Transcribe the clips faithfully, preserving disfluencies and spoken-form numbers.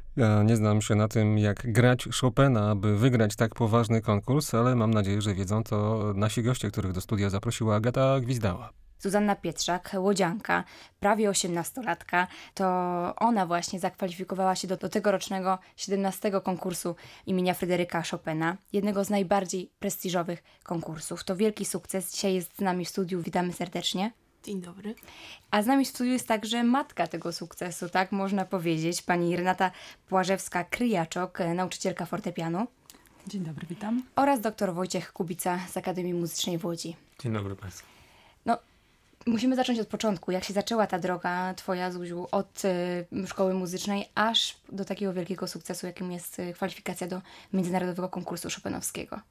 Ja nie znam się na tym, jak grać Chopina, aby wygrać tak poważny konkurs, ale mam nadzieję, że wiedzą to nasi goście, których do studia zaprosiła Agata Gwizdała. Zuzanna Pietrzak, łodzianka, prawie osiemnastolatka, to ona właśnie zakwalifikowała się do, do tegorocznego siedemnastego konkursu imienia Fryderyka Chopina, jednego z najbardziej prestiżowych konkursów. To wielki sukces. Dzisiaj jest z nami w studiu. Witamy serdecznie. Dzień dobry. A z nami w studiu jest także matka tego sukcesu, tak można powiedzieć, pani Renata Płażewska-Kryjaczok, nauczycielka fortepianu. Dzień dobry, witam. Oraz doktor Wojciech Kubica z Akademii Muzycznej w Łodzi. Dzień dobry Państwu. No, musimy zacząć od początku. Jak się zaczęła ta droga twoja, Zuziu, od y, szkoły muzycznej, aż do takiego wielkiego sukcesu, jakim jest y, kwalifikacja do międzynarodowego konkursu chopinowskiego?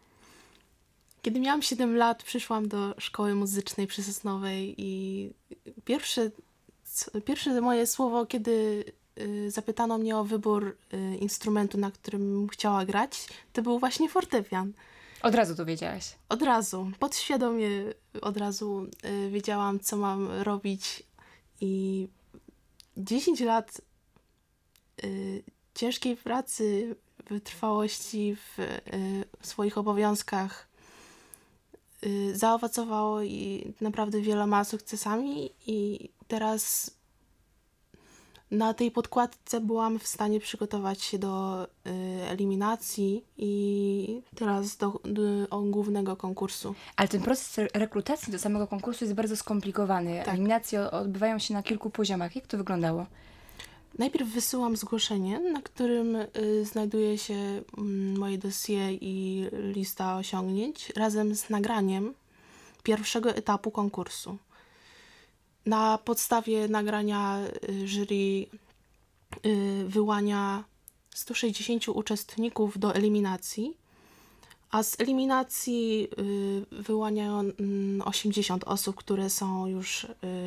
Kiedy miałam siedem lat, przyszłam do szkoły muzycznej przy Sosnowej i pierwsze, pierwsze moje słowo, kiedy y, zapytano mnie o wybór y, instrumentu, na którym chciała grać, to był właśnie fortepian. Od razu to wiedziałaś? Od razu, podświadomie od razu y, wiedziałam, co mam robić i dziesięć lat y, ciężkiej pracy, wytrwałości w, y, w swoich obowiązkach y, zaowocowało i naprawdę wieloma sukcesami i teraz na tej podkładce byłam w stanie przygotować się do y, eliminacji i teraz do, do głównego konkursu. Ale ten proces rekrutacji do samego konkursu jest bardzo skomplikowany. Tak. Eliminacje odbywają się na kilku poziomach. Jak to wyglądało? Najpierw wysyłam zgłoszenie, na którym y, znajduje się y, moje dossier i lista osiągnięć razem z nagraniem pierwszego etapu konkursu. Na podstawie nagrania y, jury y, wyłania sto sześćdziesięciu uczestników do eliminacji, a z eliminacji y, wyłaniają y, osiemdziesiąt osób, które są już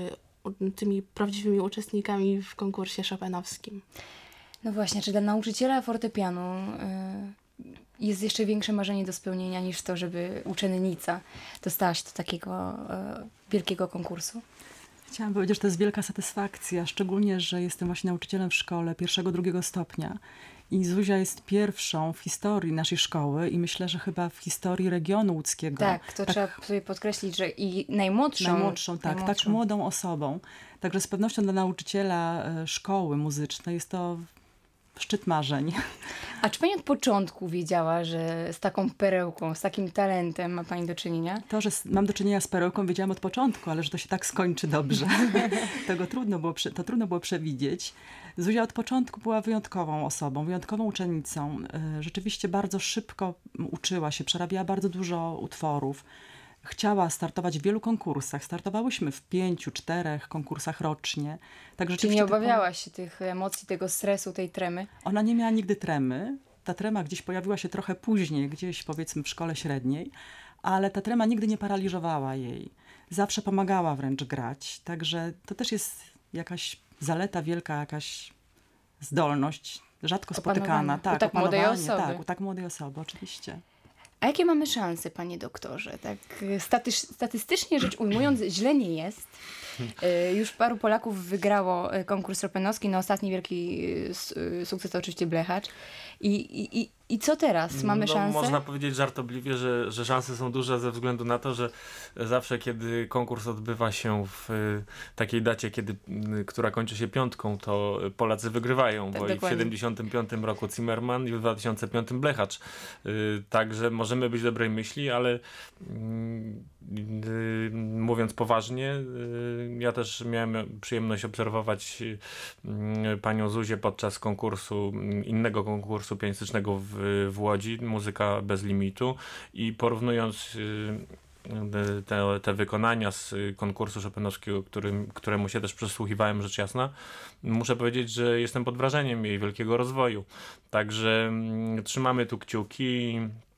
y, tymi prawdziwymi uczestnikami w konkursie chopinowskim. No właśnie, czy dla nauczyciela fortepianu y, jest jeszcze większe marzenie do spełnienia niż to, żeby uczennica dostała się do takiego y, wielkiego konkursu? Chciałam powiedzieć, że to jest wielka satysfakcja, szczególnie, że jestem właśnie nauczycielem w szkole pierwszego, drugiego stopnia. I Zuzia jest pierwszą w historii naszej szkoły i myślę, że chyba w historii regionu łódzkiego. Tak, to tak, trzeba sobie podkreślić, że i najmłodszą. Najmłodszą, tak, najmłodszą. tak młodą osobą. Także z pewnością dla nauczyciela szkoły muzycznej jest to szczyt marzeń. A czy pani od początku wiedziała, że z taką perełką, z takim talentem ma pani do czynienia? To, że mam do czynienia z perełką, wiedziałam od początku, ale że to się tak skończy dobrze, tego trudno było, to trudno było przewidzieć. Zuzia od początku była wyjątkową osobą, wyjątkową uczennicą. Rzeczywiście bardzo szybko uczyła się, przerabiała bardzo dużo utworów. Chciała startować w wielu konkursach. Startowałyśmy w pięciu, czterech konkursach rocznie. Tak, Czyli nie obawiałaś się tych emocji, tego stresu, tej tremy? Ona nie miała nigdy tremy. Ta trema gdzieś pojawiła się trochę później, gdzieś powiedzmy w szkole średniej, ale ta trema nigdy nie paraliżowała jej. Zawsze pomagała wręcz grać. Także to też jest jakaś zaleta, wielka jakaś zdolność, rzadko spotykana. Tak, u tak młodej osoby. Tak, u tak młodej osoby, oczywiście. A jakie mamy szanse, panie doktorze? Tak statysz, statystycznie rzecz ujmując, źle nie jest. Już paru Polaków wygrało konkurs chopinowski. No ostatni wielki sukces to oczywiście Blechacz. I, i, i, i co teraz? Mamy no, szansę? Można powiedzieć żartobliwie, że, że szanse są duże ze względu na to, że zawsze kiedy konkurs odbywa się w takiej dacie, kiedy, która kończy się piątką, to Polacy wygrywają, Tak, bo dokładnie. i w siedemdziesiątym piątym roku Zimmerman i w dwa tysiące piątym Blechacz. Także możemy być dobrej myśli, ale mówiąc poważnie, ja też miałem przyjemność obserwować panią Zuzię podczas konkursu, innego konkursu pianistycznego w, w Łodzi, Muzyka bez limitu, i porównując te, te wykonania z konkursu chopinowskiego, którym, któremu się też przysłuchiwałem, rzecz jasna, muszę powiedzieć, że jestem pod wrażeniem jej wielkiego rozwoju. Także trzymamy tu kciuki.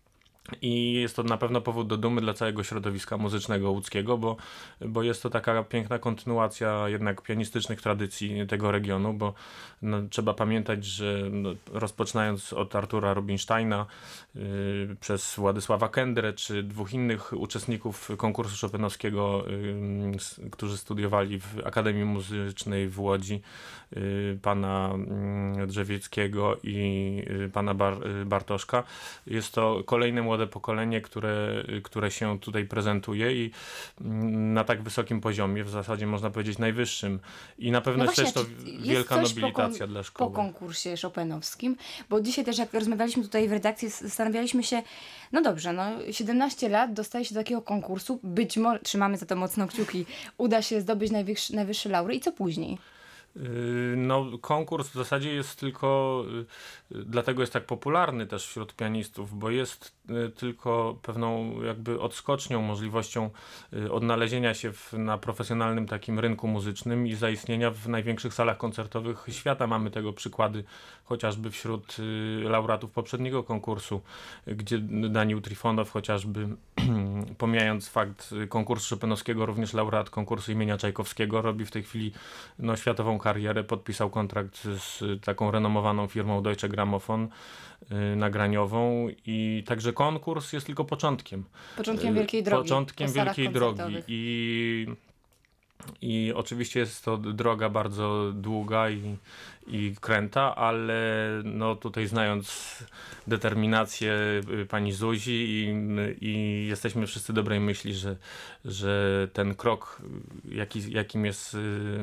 I jest to na pewno powód do dumy dla całego środowiska muzycznego łódzkiego, bo, bo jest to taka piękna kontynuacja jednak pianistycznych tradycji tego regionu, bo no, trzeba pamiętać, że no, rozpoczynając od Artura Rubinsteina yy, przez Władysława Kędrę, czy dwóch innych uczestników konkursu chopinowskiego, yy, którzy studiowali w Akademii Muzycznej w Łodzi, yy, pana yy, Drzewieckiego i yy, pana Bar- yy, Bartoszka, jest to kolejne młode pokolenie, które, które się tutaj prezentuje i na tak wysokim poziomie, w zasadzie można powiedzieć najwyższym. I na pewno No jest właśnie, też to czy wielka jest coś nobilitacja po kon- dla szkoły. Po konkursie chopinowskim, bo dzisiaj też jak rozmawialiśmy tutaj w redakcji, zastanawialiśmy się, no dobrze, no siedemnaście lat, dostaje się do takiego konkursu, być może, trzymamy za to mocno kciuki, uda się zdobyć najwyższy, najwyższe laury i co później? No, konkurs w zasadzie jest tylko, dlatego jest tak popularny też wśród pianistów, bo jest tylko pewną jakby odskocznią, możliwością odnalezienia się w, na profesjonalnym takim rynku muzycznym i zaistnienia w największych salach koncertowych świata. Mamy tego przykłady chociażby wśród laureatów poprzedniego konkursu, gdzie Daniil Trifonow chociażby, pomijając fakt konkursu chopinowskiego, również laureat konkursu imienia Czajkowskiego, robi w tej chwili no, światową karierę, podpisał kontrakt z taką renomowaną firmą Deutsche Grammophon y, nagraniową i także konkurs jest tylko początkiem. Początkiem wielkiej drogi. Początkiem po salach wielkiej drogi koncertowych. i, i oczywiście jest to droga bardzo długa i, i kręta, ale no tutaj znając determinację pani Zuzi i, i jesteśmy wszyscy dobrej myśli, że, że ten krok, jaki, jakim jest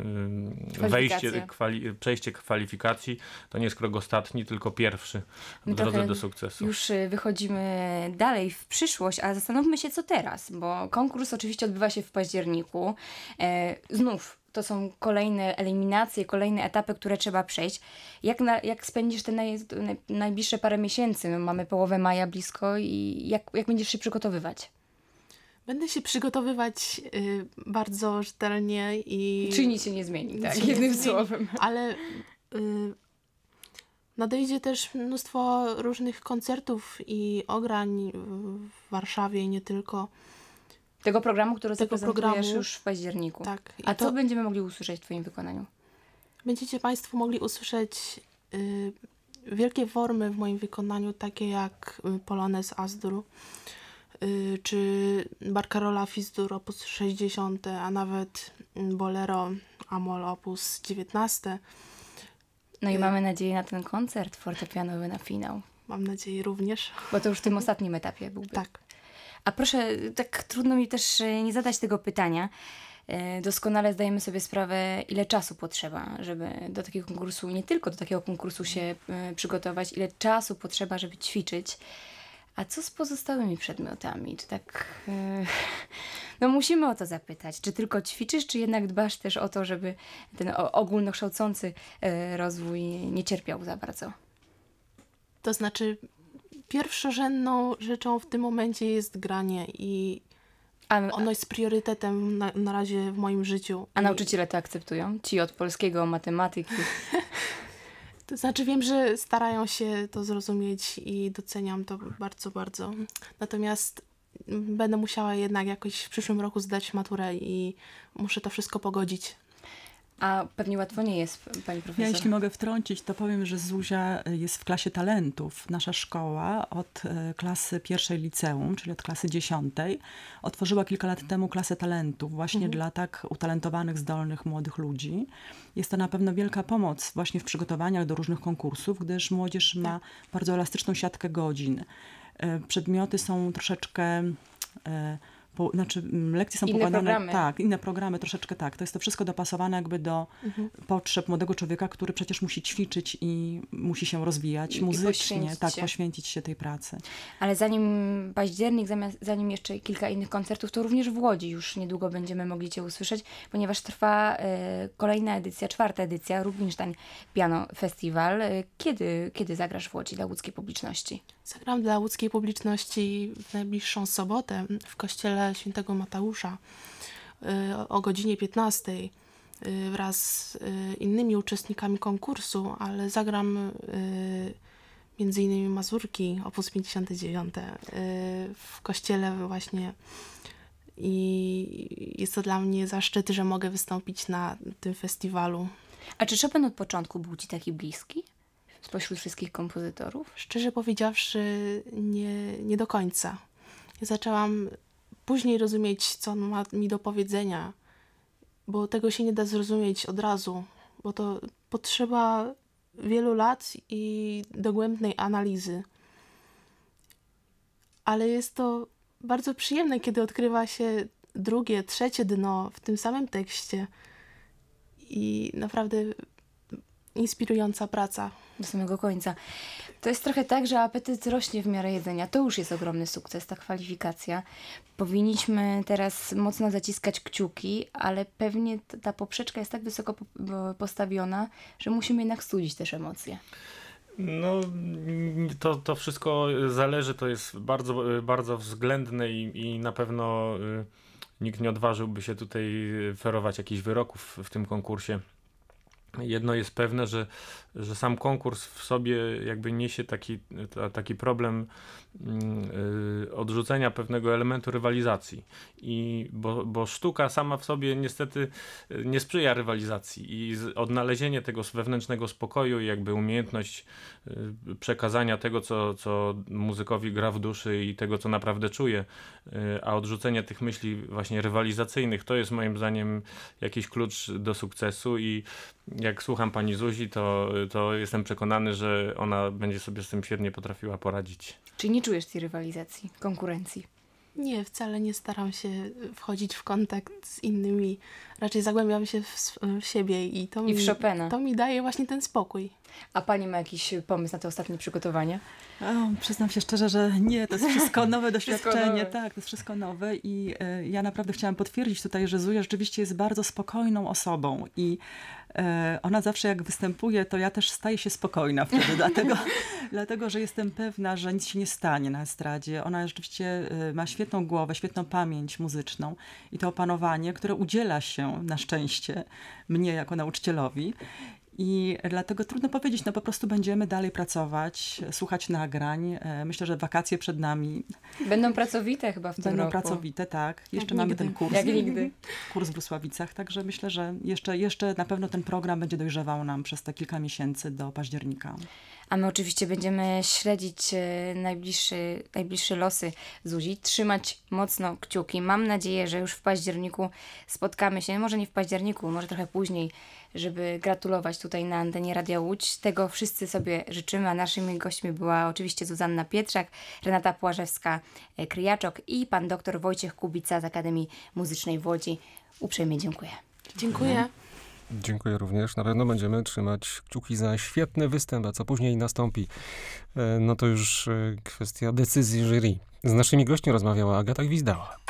wejście, kwali, przejście kwalifikacji, to nie jest krok ostatni, tylko pierwszy w drodze do sukcesu. Już wychodzimy dalej w przyszłość, a zastanówmy się co teraz, bo konkurs oczywiście odbywa się w październiku. E, znów to są kolejne eliminacje, kolejne etapy, które trzeba przejść. Jak, na, jak spędzisz te naj, naj, najbliższe parę miesięcy? No, mamy połowę maja blisko i jak, jak będziesz się przygotowywać? Będę się przygotowywać y, bardzo rzetelnie i... Czyli nic się nie zmieni, tak? Nic się Jednym nie zmieni, słowem. Ale y, nadejdzie też mnóstwo różnych koncertów i ograń w Warszawie i nie tylko. Tego programu, który Tego zaprezentujesz programu. już w październiku. Tak. I A to co będziemy mogli usłyszeć w twoim wykonaniu? będziecie Państwo mogli usłyszeć y, wielkie formy w moim wykonaniu, takie jak y, Polonez As-Dur, y, czy Barcarola Fis-Dur op. sześćdziesiąt, a nawet Bolero Amol op. dziewiętnaście. No i Y- mamy nadzieję na ten koncert fortepianowy na finał. Mam nadzieję również. Bo to już w tym ostatnim etapie byłby. Tak. A proszę, tak trudno mi też e, nie zadać tego pytania. E, Doskonale zdajemy sobie sprawę, ile czasu potrzeba, żeby do takiego konkursu, nie tylko do takiego konkursu się e, przygotować, ile czasu potrzeba, żeby ćwiczyć. A co z pozostałymi przedmiotami? Czy tak... E, no musimy o to zapytać. Czy tylko ćwiczysz, czy jednak dbasz też o to, żeby ten o- ogólnokształcący e, rozwój nie cierpiał za bardzo? To znaczy, pierwszorzędną rzeczą w tym momencie jest granie i A, ono jest priorytetem na, na razie w moim życiu. a I, nauczyciele to akceptują? Ci od polskiego, matematyki? to znaczy, wiem, że starają się to zrozumieć i doceniam to bardzo, bardzo. Natomiast będę musiała jednak jakoś w przyszłym roku zdać maturę i muszę to wszystko pogodzić. A pewnie łatwo nie jest, pani profesor. Ja jeśli mogę wtrącić, to powiem, że Zuzia jest w klasie talentów. Nasza szkoła od e, klasy pierwszej liceum, czyli od klasy dziesiątej, otworzyła kilka lat temu klasę talentów właśnie Mhm. dla tak utalentowanych, zdolnych młodych ludzi. Jest to na pewno wielka pomoc właśnie w przygotowaniach do różnych konkursów, gdyż młodzież ma bardzo elastyczną siatkę godzin. E, przedmioty są troszeczkę... E, Po, znaczy m, lekcje są Inne pokładane, programy. tak, inne programy, troszeczkę tak. To jest to wszystko dopasowane jakby do Mhm. potrzeb młodego człowieka, który przecież musi ćwiczyć i musi się rozwijać I- i muzycznie, poświęcić tak, się. poświęcić się tej pracy. Ale zanim październik, zamiast, zanim jeszcze kilka innych koncertów, to również w Łodzi już niedługo będziemy mogli cię usłyszeć, ponieważ trwa e, kolejna edycja, czwarta edycja Rubinstein Piano Festival. E, Kiedy, kiedy zagrasz w Łodzi dla łódzkiej publiczności? Zagram dla łódzkiej publiczności w najbliższą sobotę w kościele Świętego Mateusza y, o- o godzinie piętnastej y, wraz z y, innymi uczestnikami konkursu, ale zagram y, między innymi Mazurki, opus pięćdziesiąt dziewięć, y, w kościele właśnie. I jest to dla mnie zaszczyt, że mogę wystąpić na tym festiwalu. A czy Chopin od początku był ci taki bliski spośród wszystkich kompozytorów? Szczerze powiedziawszy, nie, nie do końca. Ja zaczęłam później rozumieć, co on ma mi do powiedzenia, bo tego się nie da zrozumieć od razu, bo to potrzeba wielu lat i dogłębnej analizy. Ale jest to bardzo przyjemne, kiedy odkrywa się drugie, trzecie dno w tym samym tekście i naprawdę inspirująca praca. Do samego końca. To jest trochę tak, że apetyt rośnie w miarę jedzenia. To już jest ogromny sukces, ta kwalifikacja. Powinniśmy teraz mocno zaciskać kciuki, ale pewnie t- ta poprzeczka jest tak wysoko po- bo- postawiona, że musimy jednak studzić też emocje. No, to, to wszystko zależy, to jest bardzo, bardzo względne i, i na pewno y, nikt nie odważyłby się tutaj ferować jakichś wyroków w tym konkursie. Jedno jest pewne, że, że sam konkurs w sobie jakby niesie taki, taki problem yy, odrzucenia pewnego elementu rywalizacji. I bo, bo sztuka sama w sobie niestety nie sprzyja rywalizacji i z, odnalezienie tego wewnętrznego spokoju i jakby umiejętność yy, przekazania tego, co, co muzykowi gra w duszy i tego, co naprawdę czuje, yy, a odrzucenie tych myśli właśnie rywalizacyjnych, to jest moim zdaniem jakiś klucz do sukcesu i jak słucham pani Zuzi, to, to jestem przekonany, że ona będzie sobie z tym świetnie potrafiła poradzić. Czy nie czujesz tej rywalizacji, konkurencji? Nie, wcale nie staram się wchodzić w kontakt z innymi. Raczej zagłębiam się w, w siebie i to, I w mi, Chopina. to mi daje właśnie ten spokój. A pani ma jakiś pomysł na te ostatnie przygotowania? O, przyznam się szczerze, że nie, to jest wszystko nowe doświadczenie. nowe. Tak, to jest wszystko nowe i e, ja naprawdę chciałam potwierdzić tutaj, że Zuzia rzeczywiście jest bardzo spokojną osobą i e, ona zawsze jak występuje, to ja też staję się spokojna wtedy, dlatego, dlatego, że jestem pewna, że nic się nie stanie na estradzie. Ona rzeczywiście e, ma świetną głowę, świetną pamięć muzyczną i to opanowanie, które udziela się na szczęście mnie jako nauczycielowi. I dlatego trudno powiedzieć, no po prostu będziemy dalej pracować, słuchać nagrań. E, Myślę, że wakacje przed nami Będą pracowite chyba w tym będą roku. pracowite, tak. Jeszcze Jak mamy nigdy. ten kurs, Jak nigdy. kurs w Brusławicach, także myślę, że jeszcze, jeszcze na pewno ten program będzie dojrzewał nam przez te kilka miesięcy do października. A my oczywiście będziemy śledzić e, najbliższy, najbliższe losy Zuzi, trzymać mocno kciuki. Mam nadzieję, że już w październiku spotkamy się, może nie w październiku, może trochę później, żeby gratulować tutaj na antenie Radia Łódź. Tego wszyscy sobie życzymy, a naszymi gośćmi była oczywiście Zuzanna Pietrzak, Renata Płażewska-Kryjaczok i pan doktor Wojciech Kubica z Akademii Muzycznej w Łodzi. Uprzejmie dziękuję. Dziękuję. Dziękuję również. Na pewno będziemy trzymać kciuki za świetny występ, a co później nastąpi, e, no to już e, kwestia decyzji jury. Z naszymi gośćmi rozmawiała Agata Gwizdała.